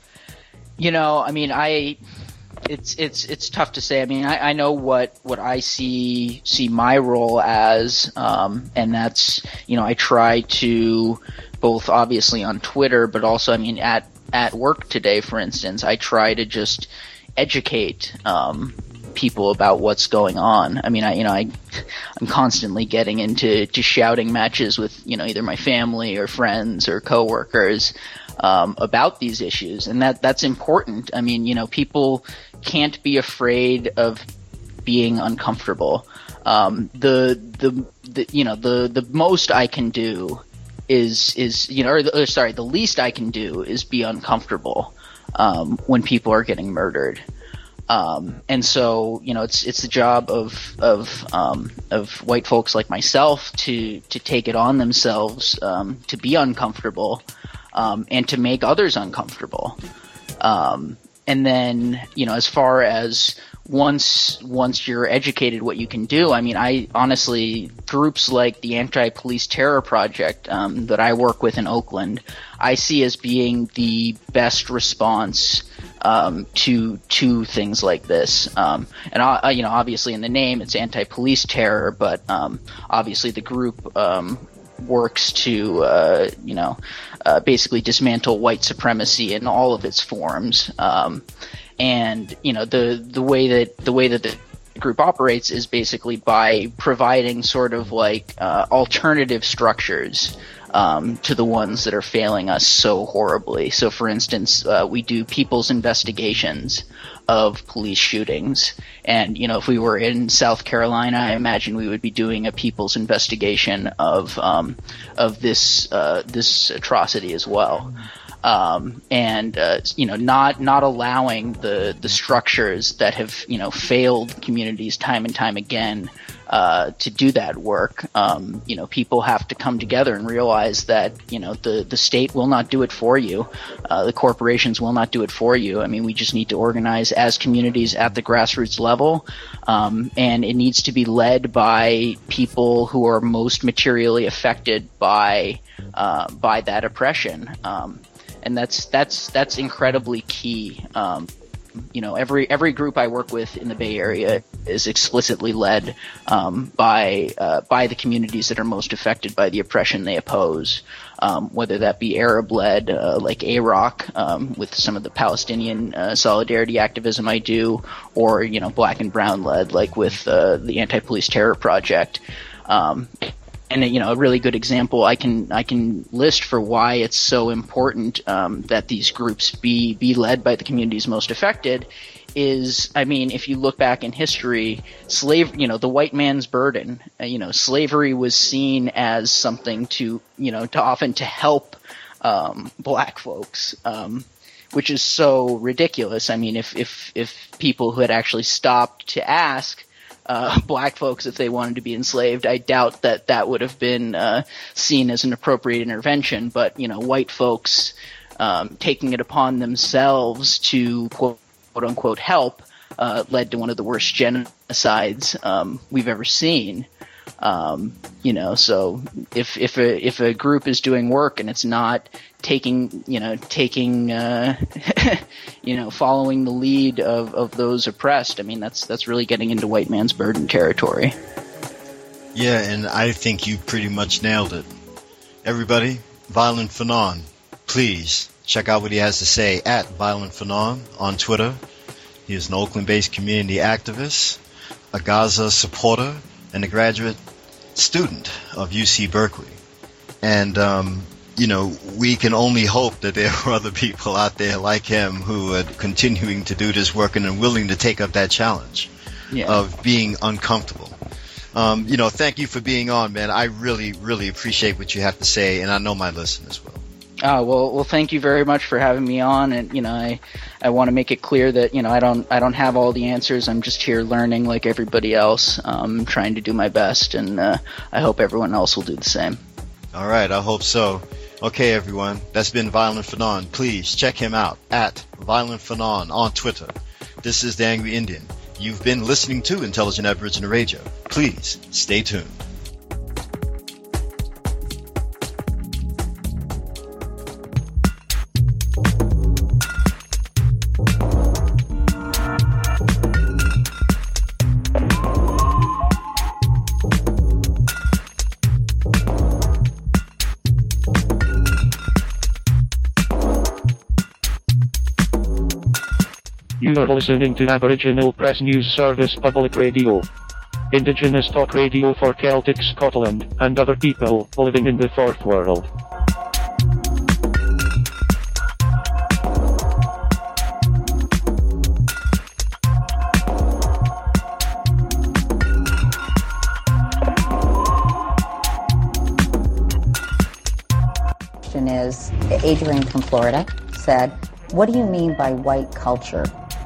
You know, I mean, I... It's it's it's tough to say. I mean, I, I know what, what I see see my role as, um, and that's, you know, I try to, both obviously on Twitter, but also, I mean, at at work today, for instance, I try to just educate um, people about what's going on. I mean, I you know, I I'm constantly getting into to shouting matches with, you know, either my family or friends or coworkers um, about these issues, and that that's important. I mean, you know, people can't be afraid of being uncomfortable. Um, the, the, the, you know, the, the most I can do is, is, you know, or, or sorry, the least I can do is be uncomfortable, um, when people are getting murdered. Um, and so, you know, it's, it's the job of, of, um, of white folks like myself to, to take it on themselves, um, to be uncomfortable, um, and to make others uncomfortable. Um, And then, you know, as far as once once you're educated what you can do, I mean, I honestly, groups like the Anti-Police Terror Project um, that I work with in Oakland, I see as being the best response um, to to things like this. Um, and, uh, you know, obviously in the name it's anti-police terror, but um, obviously the group um, works to, uh, you know, uh, basically dismantle white supremacy in all of its forms. Um, and, you know, the, the way that, the way that the group operates is basically by providing sort of like, uh, alternative structures, um, to the ones that are failing us so horribly. So for instance, uh, we do people's investigations of police shootings. And, you know, if we were in South Carolina, I imagine we would be doing a people's investigation of, um, of this, uh, this atrocity as well. Um, and, uh, you know, not, not allowing the, the structures that have, you know, failed communities time and time again, uh, to do that work. Um, you know, people have to come together and realize that, you know, the, the state will not do it for you. Uh, the corporations will not do it for you. I mean, we just need to organize as communities at the grassroots level. Um, and it needs to be led by people who are most materially affected by, uh, by that oppression. Um, and that's, that's, that's incredibly key. Um, You know, every every group I work with in the Bay Area is explicitly led um, by uh, by the communities that are most affected by the oppression they oppose, um, whether that be Arab-led, uh, like A R O C, um, with some of the Palestinian uh, solidarity activism I do, or, you know, Black and Brown-led, like with uh, the Anti-Police Terror Project. Um, And, you know, a really good example I can I can list for why it's so important um, that these groups be be led by the communities most affected is, I mean, if you look back in history, slave, you know, the white man's burden, uh, you know, slavery was seen as something to, you know, to often to help um, black folks, um, which is so ridiculous. I mean, if if if people who had actually stopped to ask Uh, black folks if they wanted to be enslaved, I doubt that that would have been uh, seen as an appropriate intervention. But, you know, white folks um, taking it upon themselves to quote, quote unquote help uh, led to one of the worst genocides um, we've ever seen. Um, you know, so if if a if a group is doing work and it's not taking, you know, taking, uh, you know, following the lead of, of those oppressed, I mean, that's that's really getting into white man's burden territory. Yeah, and I think you pretty much nailed it. Everybody, Violent Fanon, please check out what he has to say at Violent Fanon on Twitter. He is an Oakland-based community activist, a Gaza supporter, and a graduate student of U C Berkeley. And, um, you know, we can only hope that there are other people out there like him who are continuing to do this work and are willing to take up that challenge yeah. of being uncomfortable. Um, you know, thank you for being on, man. I really, really appreciate what you have to say, and I know my listeners will. Oh, well, well, thank you very much for having me on, and, you know, I, I want to make it clear that, you know, I don't, I don't have all the answers. I'm just here learning like everybody else, um, trying to do my best, and, uh, I hope everyone else will do the same. All right, I hope so. Okay, everyone, that's been Violent Fanon. Please check him out at Violent Fanon on Twitter. This is the Angry Indian. You've been listening to Intelligent Aboriginal Radio. Please stay tuned. You are listening to Aboriginal Press News Service Public Radio. Indigenous talk radio for Celtic Scotland and other people living in the Fourth World. Question is, Adrian from Florida said, what do you mean by white culture?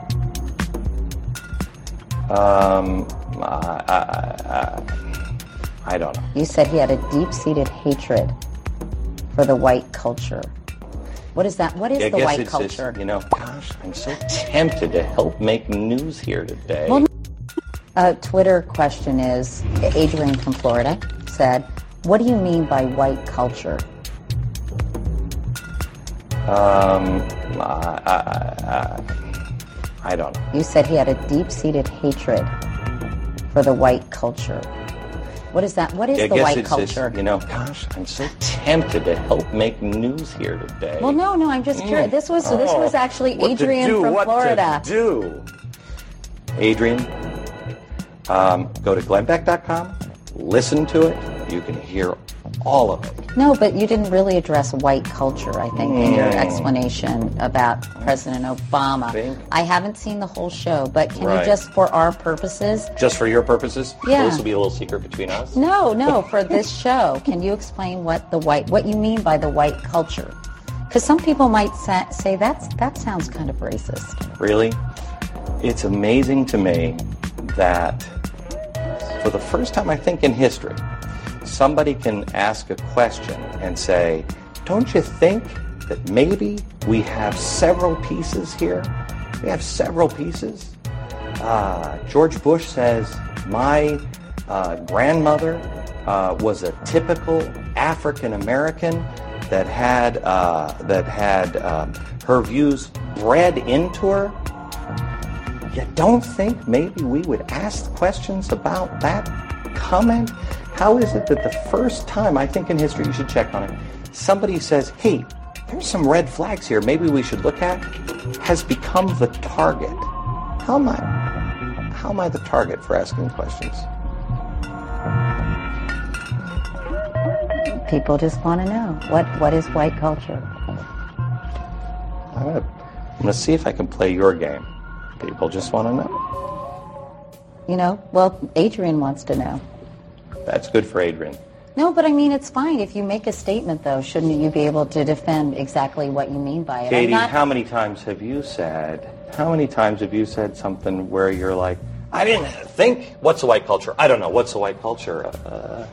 Um, I, I, I, I don't know. You said he had a deep-seated hatred for the white culture. What is that? What is I the guess white it's culture? Just, you know, gosh, I'm so tempted to help make news here today. Well, uh, Twitter question is, Adrian from Florida said, what do you mean by white culture? Um, I, I, I, I don't know. You said he had a deep-seated hatred for the white culture. What is that? What is I the guess white it's culture? Just, you know, gosh, I'm so tempted to help make news here today. Well, no, no, I'm just curious. This was oh, this was actually Adrian do, from what Florida. To do? Adrian, um, go to glenn beck dot com, listen to it. You can hear all of it. No, but you didn't really address white culture, I think, mm. in your explanation about President Obama. Think? I haven't seen the whole show, but can right. you just, for our purposes... Just for your purposes? Yeah. This will be a little secret between us? No, no, for this show. Can you explain what the white, what you mean by the white culture? Because some people might sa- say that's, that sounds kind of racist. Really? It's amazing to me that for the first time, I think, in history, somebody can ask a question and say, don't you think that maybe we have several pieces here? We have several pieces. Uh, George Bush says, my uh, grandmother uh, was a typical African American that had uh, that had um, her views bred into her. You don't think maybe we would ask questions about that comment? How is it that the first time, I think in history, you should check on it, somebody says, hey, there's some red flags here maybe we should look at, has become the target? How am I, how am I the target for asking questions? People just want to know, what, what is white culture? I'm going to I'm gonna see if I can play your game. People just want to know. You know, well, Adrian wants to know. That's good for Adrian. No, but I mean, it's fine. If you make a statement, though, shouldn't you be able to defend exactly what you mean by it? Katie, not... how many times have you said, how many times have you said something where you're like, I didn't think, what's the white culture? I don't know, what's the white culture? Uh,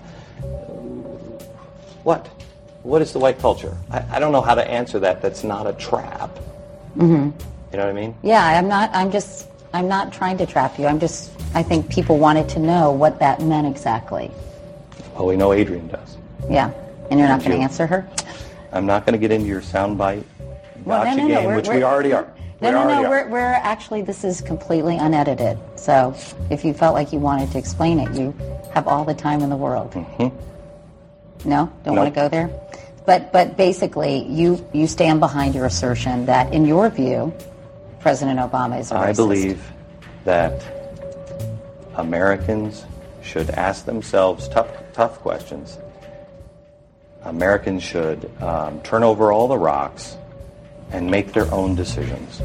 what? What is the white culture? I, I don't know how to answer that. That's not a trap. Mm-hmm. You know what I mean? Yeah, I'm not, I'm just, I'm not trying to trap you. I'm just, I think people wanted to know what that meant exactly. Well, we know Adrian does. Yeah, and you're not going to answer her? I'm not going to get into your soundbite well, gotcha no, no, no, game, we're, which we're, we already are. No, we no, already no, are. we're, we're actually, this is completely unedited. So if you felt like you wanted to explain it, you have all the time in the world. Mm-hmm. No? Don't Nope. want to go there? But but basically, you, you stand behind your assertion that, in your view, President Obama is a racist. I believe that Americans should ask themselves tough, tough questions. Americans should um, turn over all the rocks and make their own decisions.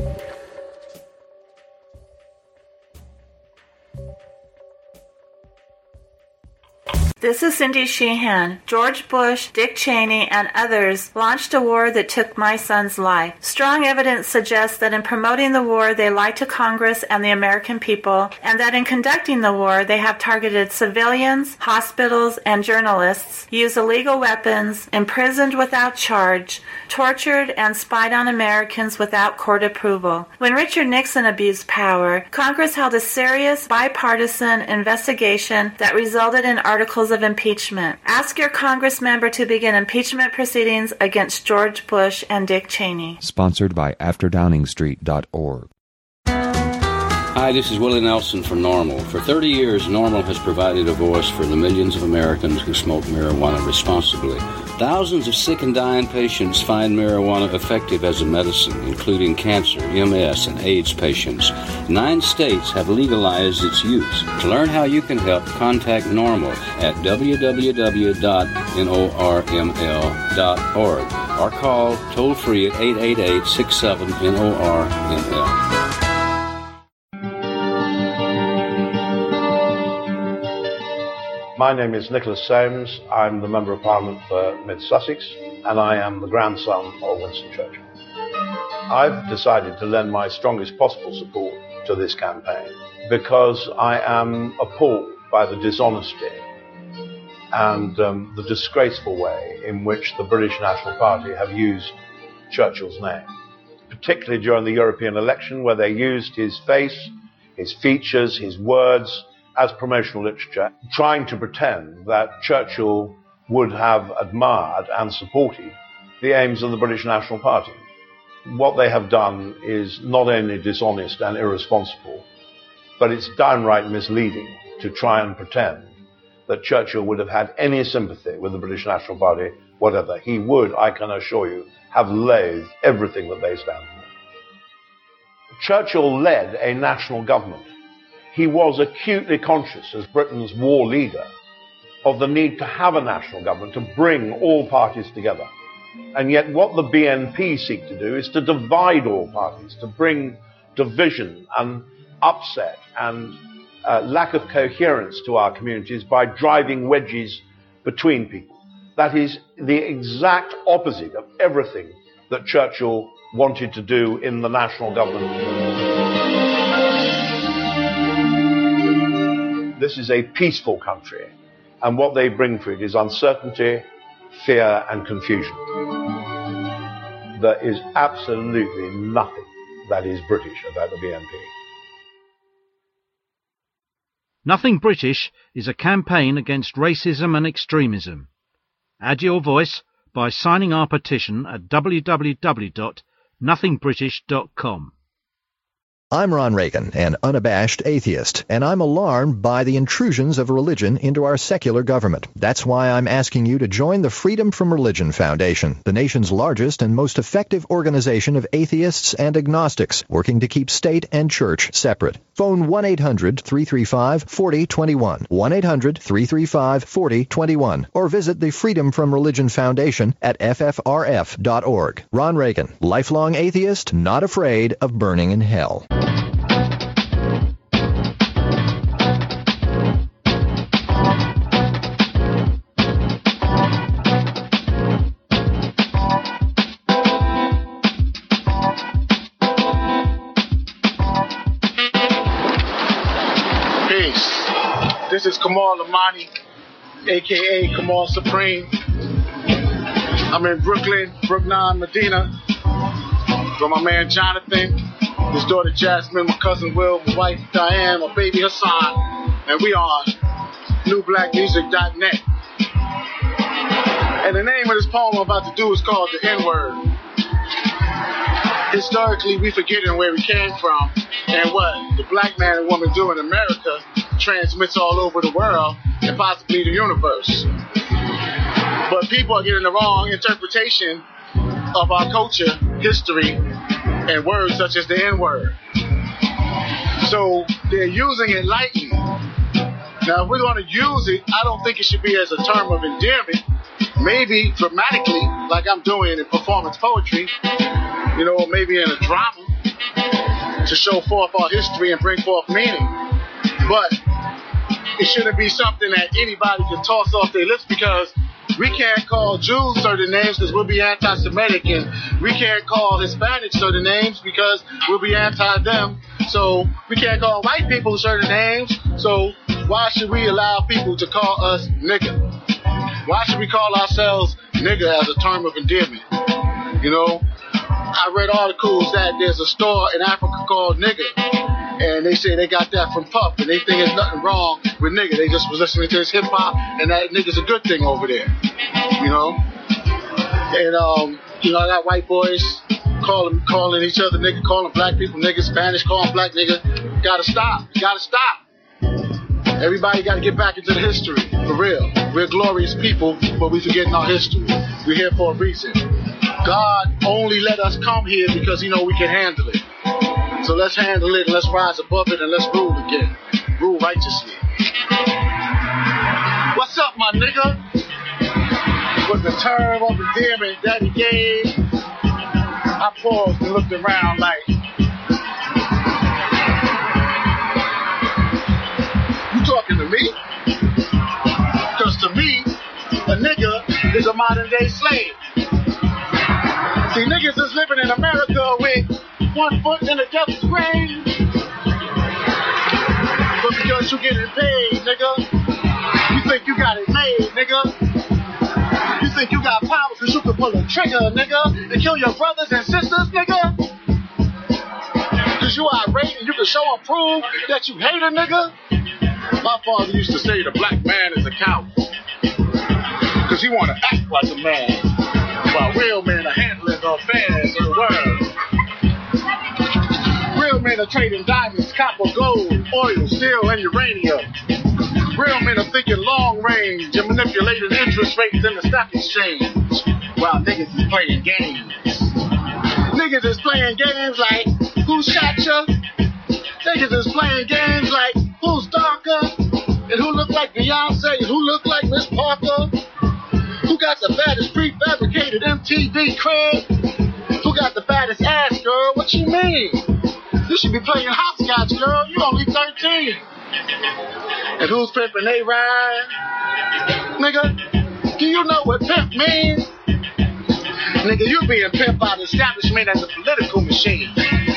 This is Cindy Sheehan. George Bush, Dick Cheney, and others launched a war that took my son's life. Strong evidence suggests that in promoting the war, they lied to Congress and the American people, and that in conducting the war, they have targeted civilians, hospitals, and journalists, used illegal weapons, imprisoned without charge, tortured, and spied on Americans without court approval. When Richard Nixon abused power, Congress held a serious bipartisan investigation that resulted in articles of impeachment. Ask your Congress member to begin impeachment proceedings against George Bush and Dick Cheney. Sponsored by after downing street dot org. Hi, this is Willie Nelson for NORML. For thirty years, NORML has provided a voice for the millions of Americans who smoke marijuana responsibly. Thousands of sick and dying patients find marijuana effective as a medicine, including cancer, M S, and AIDS patients. Nine states have legalized its use. To learn how you can help, contact NORML at w w w dot norml dot org or call toll-free at eight eight eight, six seven, N O R M L. My name is Nicholas Soames. I'm the Member of Parliament for Mid-Sussex, and I am the grandson of Winston Churchill. I've decided to lend my strongest possible support to this campaign because I am appalled by the dishonesty and um, the disgraceful way in which the British National Party have used Churchill's name, particularly during the European election, where they used his face, his features, his words as promotional literature, trying to pretend that Churchill would have admired and supported the aims of the British National Party. What they have done is not only dishonest and irresponsible, but it's downright misleading to try and pretend that Churchill would have had any sympathy with the British National Party, whatever. He would, I can assure you, have loathed everything that they stand for. Churchill led a national government. He was acutely conscious, as Britain's war leader, of the need to have a national government, to bring all parties together. And yet what the B N P seek to do is to divide all parties, to bring division and upset and uh, lack of coherence to our communities by driving wedges between people. That is the exact opposite of everything that Churchill wanted to do in the national government. This is a peaceful country, and what they bring for it is uncertainty, fear, and confusion. There is absolutely nothing that is British about the B N P. Nothing British is a campaign against racism and extremism. Add your voice by signing our petition at w w w dot nothing british dot com. I'm Ron Reagan, an unabashed atheist, and I'm alarmed by the intrusions of religion into our secular government. That's why I'm asking you to join the Freedom from Religion Foundation, the nation's largest and most effective organization of atheists and agnostics, working to keep state and church separate. Phone one eight hundred, three three five, four zero two one, one eight hundred, three three five, four zero two one, or visit the Freedom from Religion Foundation at f f r f dot org. Ron Reagan, lifelong atheist, not afraid of burning in hell. This is Kamal Lamani, a k a. Kamal Supreme. I'm in Brooklyn, Brook nine, Medina, with my man Jonathan, his daughter Jasmine, my cousin Will, my wife Diane, my baby Hassan, and we are new black music dot net. And the name of this poem I'm about to do is called The N-Word. Historically, we forgetting where we came from and what the black man and woman do in America transmits all over the world and possibly the universe. But people are getting the wrong interpretation of our culture, history, and words such as the N-word. So they're using it lightly. Now, if we're going to use it, I don't think it should be as a term of endearment. Maybe dramatically, like I'm doing in performance poetry, you know, maybe in a drama to show forth our history and bring forth meaning. But it shouldn't be something that anybody can toss off their lips, because we can't call Jews certain names because we'll be anti-Semitic, and we can't call Hispanics certain names because we'll be anti-them. So we can't call white people certain names. So why should we allow people to call us nigger? Why should we call ourselves nigger as a term of endearment? You know, I read articles that there's a store in Africa called Nigger, and they say they got that from Puff, and they think there's nothing wrong with nigger. They just was listening to his hip hop, and that nigger's a good thing over there. You know, and um, you know, I got white boys calling calling each other nigger, calling black people nigger, Spanish calling black nigger. Gotta stop. Gotta stop. Everybody got to get back into the history, for real. We're glorious people, but we're forgetting our history. We're here for a reason. God only let us come here because He know we can handle it. So let's handle it, and let's rise above it, and let's rule again. Rule righteously. What's up, my nigga? Was the term of endearment that he gave. I paused and looked around like, talking to me? Because to me, a nigga is a modern day slave. See, niggas is living in America with one foot in the devil's grave. But because you getting paid, nigga, you think you got it made, nigga. You think you got power because you can pull a trigger, nigga, and kill your brothers and sisters, nigga. Because you irate and you can show and prove that you hate a nigga. My father used to say the black man is a coward because he want to act like a man, while real men are handling the affairs of the world. Real men are trading diamonds, copper, gold, oil, steel, and uranium. Real men are thinking long range and manipulating interest rates in the stock exchange, while niggas is playing games. Niggas is playing games like, who shot ya? Niggas is playing games like, who's darker, and who look like Beyonce, and who look like Miss Parker, who got the fattest prefabricated M T V crib, who got the fattest ass, girl, what you mean? You should be playing hopscotch, girl, you only thirteen. And who's pimping they ride? Nigga, do you know what pimp means? Nigga, you being pimped by the establishment as a political machine.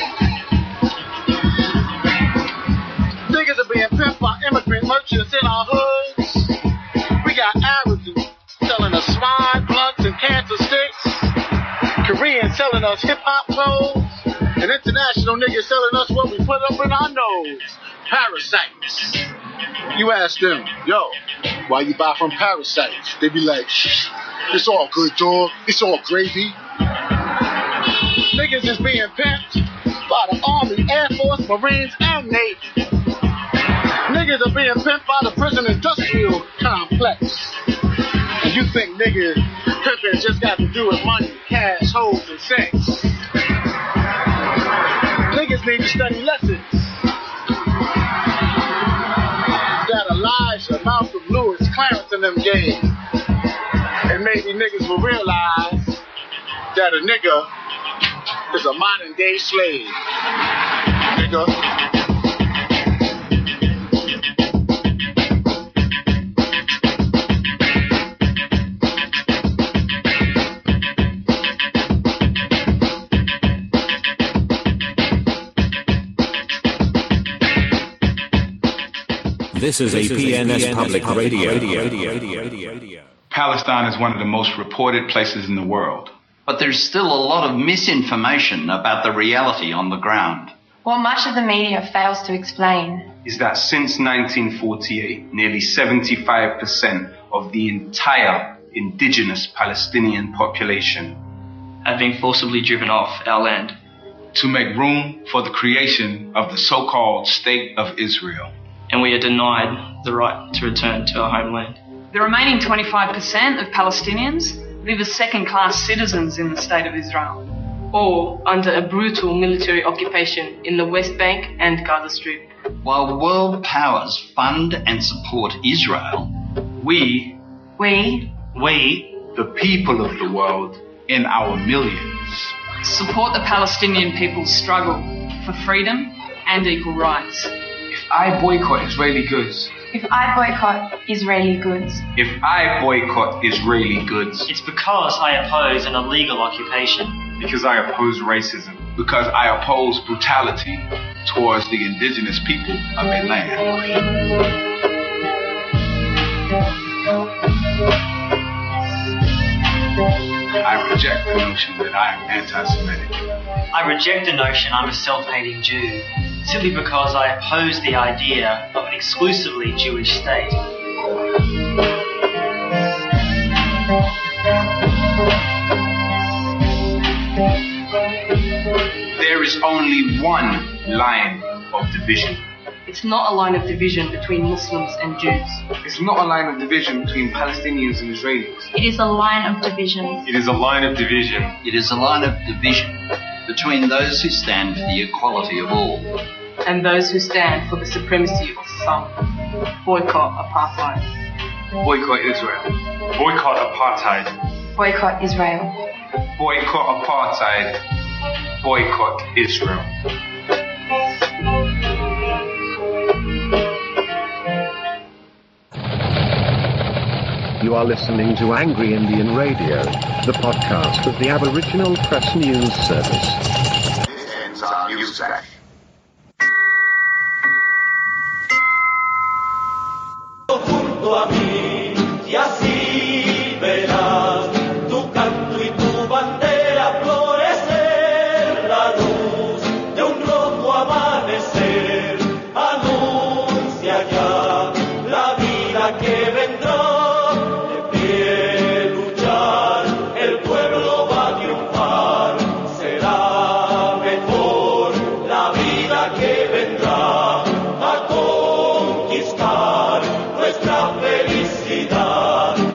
Niggas are being pimped by immigrant merchants in our hoods. We got Arabs selling us swine blunts and cancer sticks. Koreans selling us hip-hop clothes. And international niggas selling us what we put up in our nose. Parasites. You ask them, yo, why you buy from Parasites? They be like, shh, it's all good, dog. It's all gravy. Niggas is being pimped by the Army, Air Force, Marines, and Navy. Niggas are being pimped by the prison industrial complex. And you think niggas pimping just got to do with money, cash, hoes, and sex. Niggas need to study lessons that Elijah, Malcolm Lewis, Clarence, and them gave. And maybe niggas will realize that a nigga is a modern day slave. Nigga. This is a P N S Public Radio. Palestine is one of the most reported places in the world. But there's still a lot of misinformation about the reality on the ground. What much of the media fails to explain is that since nineteen forty-eight, nearly seventy-five percent of the entire indigenous Palestinian population have been forcibly driven off our land to make room for the creation of the so-called State of Israel. and we are denied the right to return to our homeland. The remaining twenty-five percent of Palestinians live as second-class citizens in the State of Israel, or under a brutal military occupation in the West Bank and Gaza Strip. While world powers fund and support Israel, we, we, we, the people of the world, in our millions, support the Palestinian people's struggle for freedom and equal rights. If I boycott Israeli goods, If I boycott Israeli goods, if I boycott Israeli goods, it's because I oppose an illegal occupation. Because I oppose racism. Because I oppose brutality towards the indigenous people of a land. I reject the notion that I am anti-Semitic. I reject the notion I'm a self-hating Jew, simply because I oppose the idea of an exclusively Jewish state. There is only one line of division. It's not a line of division between Muslims and Jews. It's not a line of division between Palestinians and Israelis. it is a line of division. It is a line of division. It is a line of division between those who stand for the equality of all and those who stand for the supremacy of some. Boycott apartheid. Boycott Israel. Boycott apartheid. Boycott Israel. Boycott apartheid. Boycott Israel. You are listening to Angry Indian Radio, the podcast of the Aboriginal Press News Service. This ends our news flash. Junto a mí, y así verás tu canto y tu bandera florecer, la luz de un rojo amanecer anuncia ya la vida que vendrá. Felicidad.